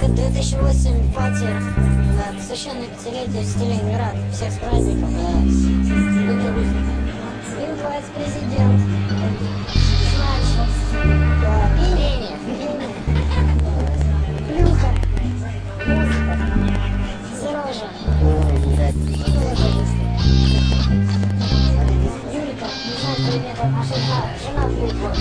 Музыка 2008 Фати. Да, священное пятилетие Сталинград. Всех с праздником, да. Винквайс президент. Значит, пение. Плюха. Музыка. Зерожа. Юлька, не знаю, привет от нашей жена в футбол.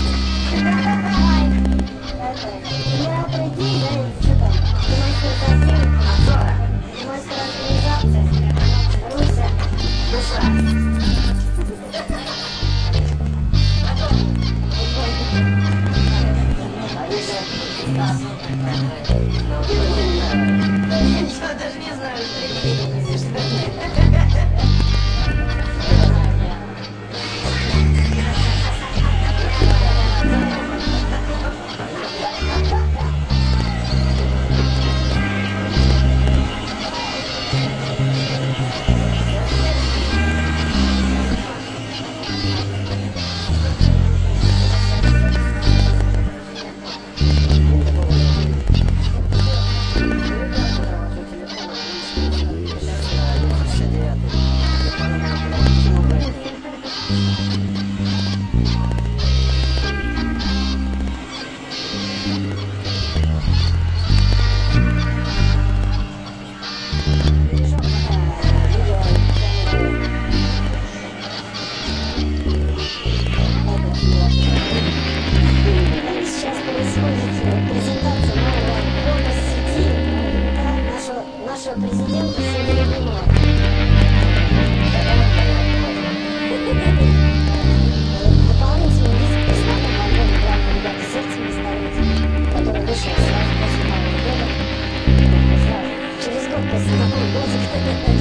Я пройти, да, что там? Демонстрация, демонстрация, Руся, душа. Я даже не знаю, нашего президента Сергея. Дополнительный диск бесплатного альбома «Правда, ребята, сердце не ставите», который вышел сразу после Нового года. Через год после Нового года.